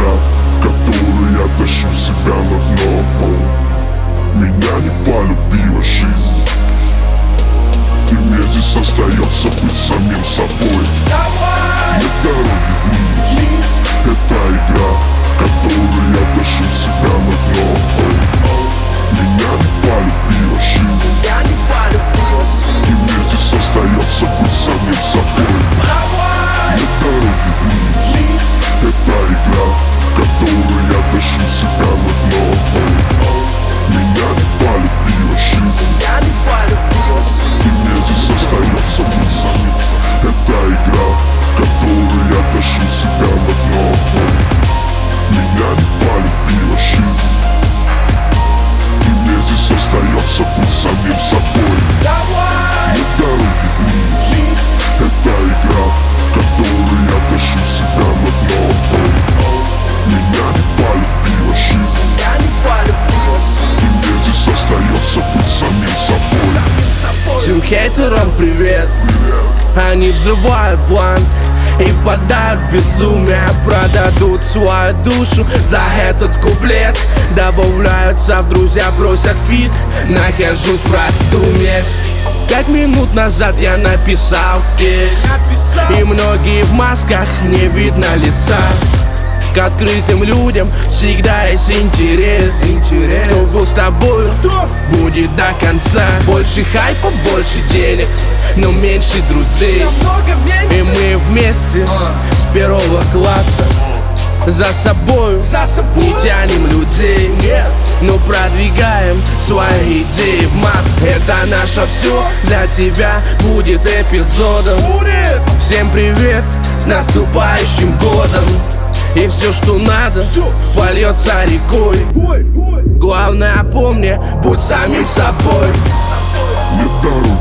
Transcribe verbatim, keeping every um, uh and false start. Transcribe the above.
игра, в которой я тащу себя на дно. Меня не полюбила жизнь, и мне здесь остается быть самим собой. Нет дороги вниз, это игра, в которой я тащу себя на дно. Меня не полюбила жизнь, и мне здесь остается быть самим собой. Нет дороги вниз, это игра, в которой я тащу себя на дно. Меня не полюбила жизнь, и мне здесь остается быть самим. Это игра, в которой я тащу себя на дно. Меня не полюбила жизнь, и мне здесь остается быть самим собой. Нет дороги вниз, это игра, в которой я тащу себя на дно. Меня не полюбила жизнь, и мне здесь остается быть самим собой. Всем хейтерам привет, они взрывают план и впадают в безумие. Продадут свою душу за этот куплет. Добавляются в друзья, просят фит. Нахожусь в раздумье. Пять минут назад я написал текст, и многие в масках, не видно лица. К открытым людям всегда есть интерес, интерес. Кто был с тобой, кто будет до конца. Больше хайпа, больше денег, но меньше друзей. И мы вместе uh. с первого класса за собой, за собой не тянем людей, нет, но продвигаем свои идеи в массы. Это наше все для тебя будет эпизодом. Будет. Всем привет, с наступающим годом. И все, что надо, польется рекой. Главное, помни, будь самим собой. Нет дороги